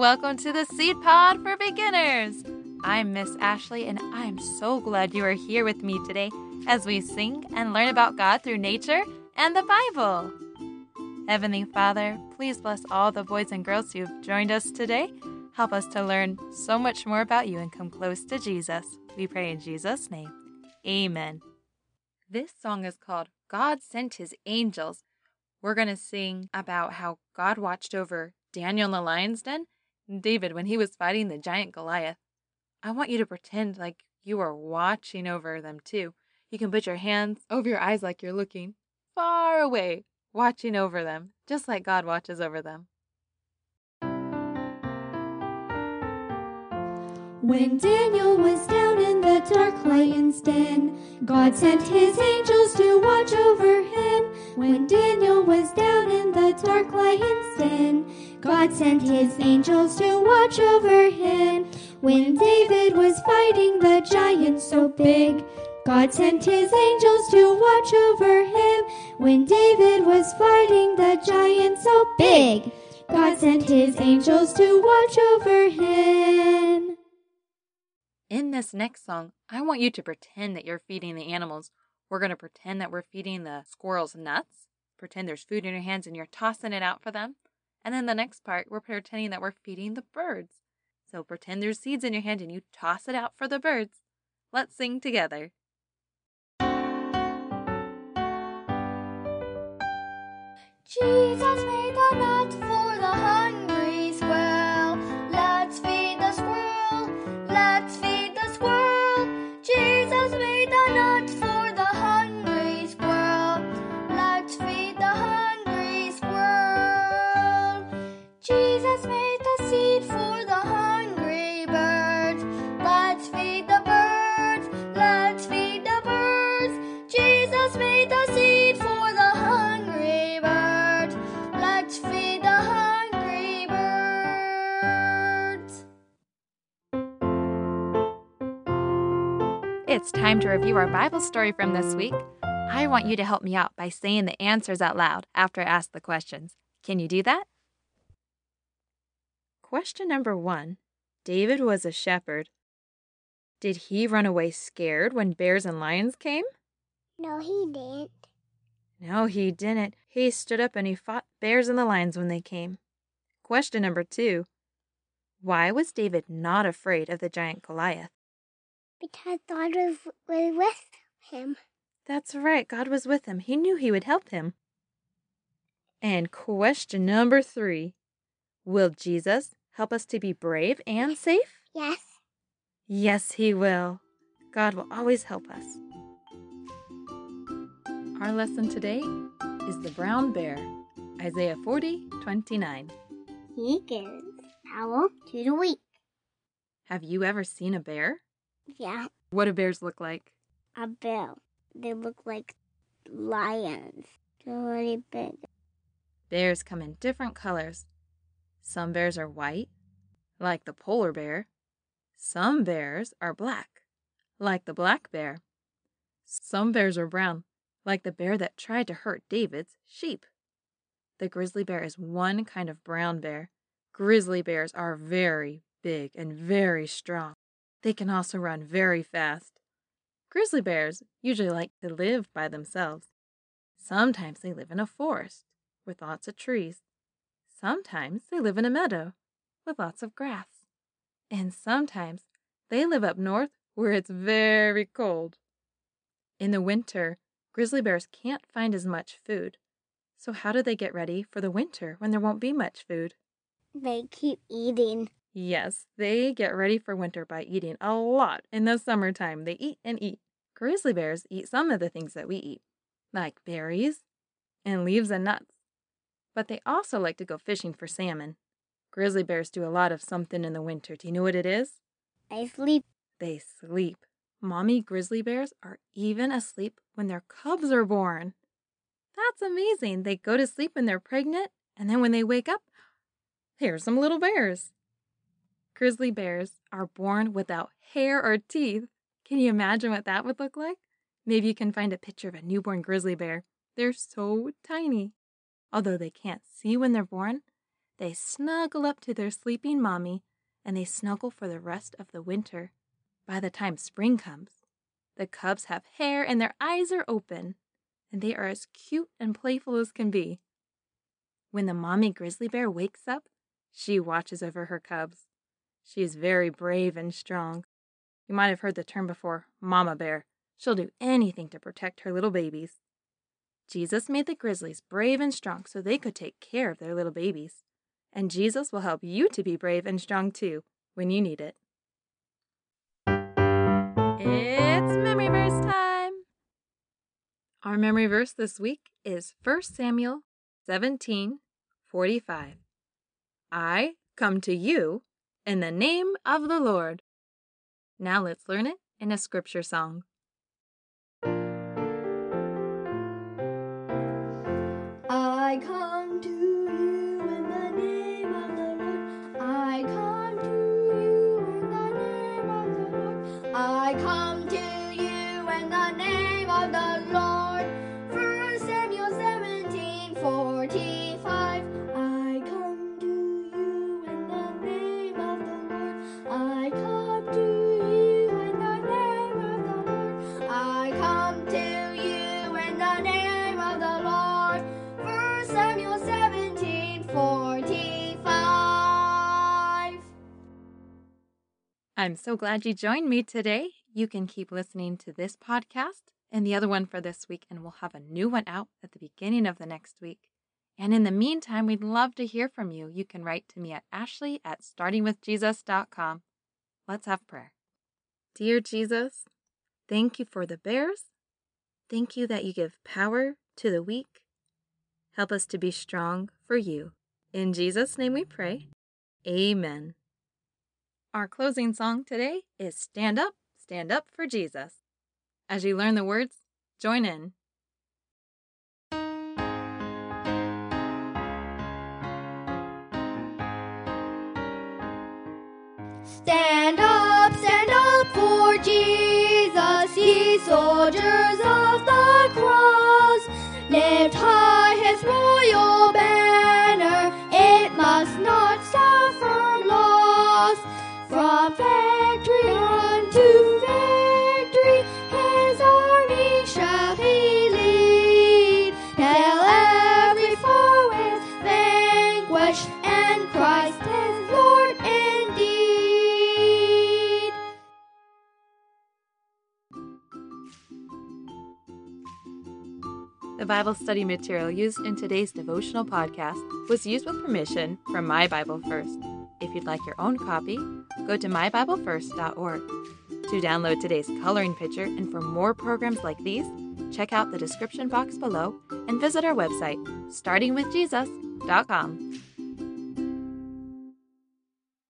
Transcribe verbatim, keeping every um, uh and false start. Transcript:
welcome to the Seed Pod for Beginners. I'm Miss Ashley, and I'm so glad you are here with me today as we sing and learn about God through nature and the Bible. Heavenly Father, please bless all the boys and girls who've joined us today. Help us to learn so much more about you and come close to Jesus. We pray in Jesus' name. Amen. This song is called God Sent His Angels. We're going to sing about how God watched over Daniel in the lion's den and David when he was fighting the giant Goliath. I want you to pretend like you are watching over them too. You can put your hands over your eyes like you're looking far away, watching over them, just like God watches over them. When Daniel was down in the dark lion's den, God sent his angels to watch over him. When Daniel was down in the dark lion's den, God sent his angels to watch over him. When David was fighting the giant so big, God sent his angels to watch over him. When David was fighting the giant so big, God sent his angels to watch over him. In this next song, I want you to pretend that you're feeding the animals. We're going to pretend that we're feeding the squirrels nuts. Pretend there's food in your hands and you're tossing it out for them. And then the next part, we're pretending that we're feeding the birds. So pretend there's seeds in your hand and you toss it out for the birds. Let's sing together. Jesus made the nut for the hungry squirrel. Let's feed the squirrel. Let's feed the squirrel. Jesus made the nut for the hungry squirrel. Let's feed the hungry squirrel. Jesus made the seed for the hungry birds. Let's feed the birds. Let's feed the birds. Jesus made the seed for the hungry birds. Let's feed the hungry birds. It's time to review our Bible story from this week. I want you to help me out by saying the answers out loud after I ask the questions. Can you do that? Question number one. David was a shepherd. Did he run away scared when bears and lions came? No, he didn't. No, he didn't. He stood up and he fought bears and the lions when they came. Question number two. Why was David not afraid of the giant Goliath? Because God was, was with him. That's right, God was with him. He knew he would help him. And question number three. Will Jesus help us to be brave and safe? Yes. Yes, he will. God will always help us. Our lesson today is the brown bear, Isaiah forty twenty-nine. He gives power to the weak. Have you ever seen a bear? Yeah, What do bears look like? a bear. They look like lions. They're really big. Bears come in different colors. Some bears are white, like the polar bear. Some bears are black, like the black bear. Some bears are brown, like the bear that tried to hurt David's sheep. The grizzly bear is one kind of brown bear. Grizzly bears are very big and very strong. They can also run very fast. Grizzly bears usually like to live by themselves. Sometimes they live in a forest with lots of trees. Sometimes they live in a meadow with lots of grass. And sometimes they live up north where it's very cold. In the winter, grizzly bears can't find as much food. So how do they get ready for the winter when there won't be much food? They keep eating. Yes, they get ready for winter by eating a lot in the summertime. They eat and eat. Grizzly bears eat some of the things that we eat, like berries and leaves and nuts. But they also like to go fishing for salmon. Grizzly bears do a lot of something in the winter. Do you know what it is? They sleep. They sleep. Mommy grizzly bears are even asleep when their cubs are born. That's amazing. They go to sleep when they're pregnant, and then when they wake up, here's some little bears. Grizzly bears are born without hair or teeth. Can you imagine what that would look like? Maybe you can find a picture of a newborn grizzly bear. They're so tiny. Although they can't see when they're born, They snuggle up to their sleeping mommy, and they snuggle for the rest of the winter. By the time spring comes, the cubs have hair and their eyes are open, and they are as cute and playful as can be. When the mommy grizzly bear wakes up, she watches over her cubs. She is very brave and strong. You might have heard the term before, mama bear. She'll do anything to protect her little babies. Jesus made the grizzlies brave and strong so they could take care of their little babies. And Jesus will help you to be brave and strong too when you need it. It's memory verse time! Our memory verse this week is First Samuel seventeen forty-five. I come to you in the name of the Lord. Now let's learn it in a scripture song. I come to you in the name of the Lord. I come to you in the name of the Lord. I come to you in the name of the Lord. First Samuel seventeen forty-five. I come to you in the name of the Lord. I come to you in the name of the Lord. I come to you in the name of the Lord. First Samuel seventeen forty-five. I'm so glad you joined me today. You can keep listening to this podcast and the other one for this week, and we'll have a new one out at the beginning of the next week. And in the meantime, we'd love to hear from you. You can write to me at Ashley at starting with jesus dot com. Let's have prayer. Dear Jesus, thank you for the bears. Thank you that you give power to the weak. Help us to be strong for you. In Jesus' name we pray. Amen. Our closing song today is Stand Up, Stand Up for Jesus. As you learn the words, join in. Stand up, stand up for Jesus, ye soldiers of the cross. Lift high his royal banner, it must not suffer loss. From victory unto victory, his army shall he lead, till every foe is vanquished, and Christ is Lord indeed. The Bible study material used in today's devotional podcast was used with permission from My Bible First. If you'd like your own copy, go to my bible first dot org. To download today's coloring picture and for more programs like these, check out the description box below and visit our website, starting with jesus dot com.